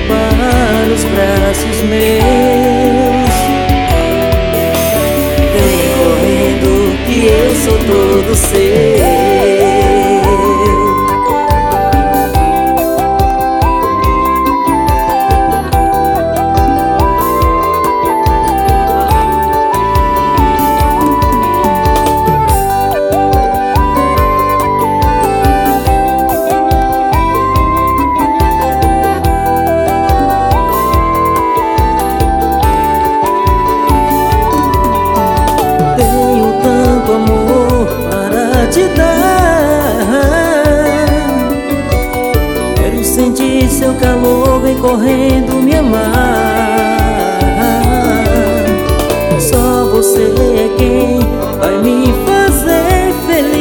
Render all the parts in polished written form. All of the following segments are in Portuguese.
para os braços meus. Vem correndo que eu sou todo seu. Sentir seu calor, vem correndo me amar. Só você é quem vai me fazer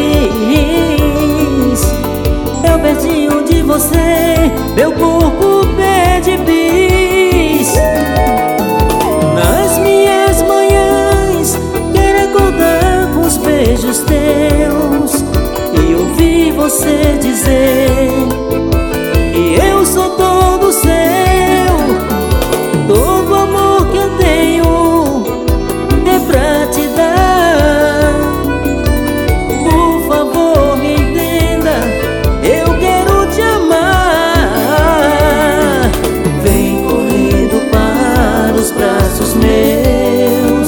feliz. Eu pertinho de você, meu corpo pede bis. Nas minhas manhãs, quero acordar com os beijos teus e ouvir você dizer: eu sou todo seu. Todo amor que eu tenho é pra te dar. Por favor, me entenda, eu quero te amar. Vem correndo para os braços meus.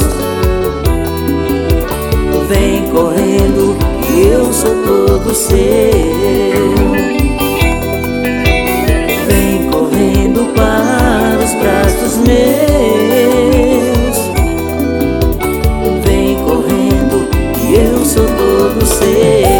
Vem correndo que eu sou todo seu. Para os braços meus. Vem correndo que eu sou todo seu.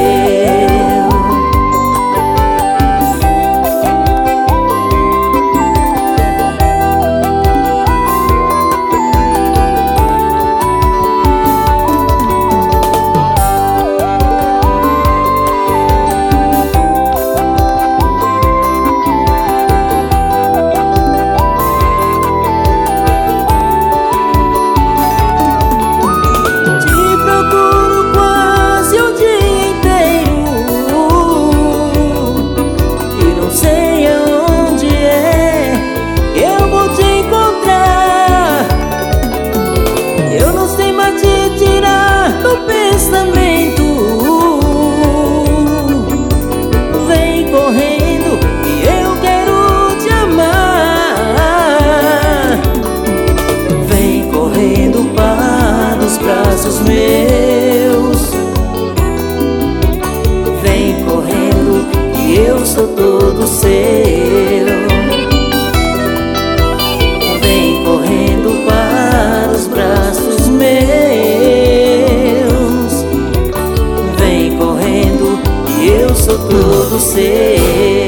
Braços meus. Vem correndo que eu sou todo seu. Vem correndo para os braços meus. Vem correndo que eu sou todo seu.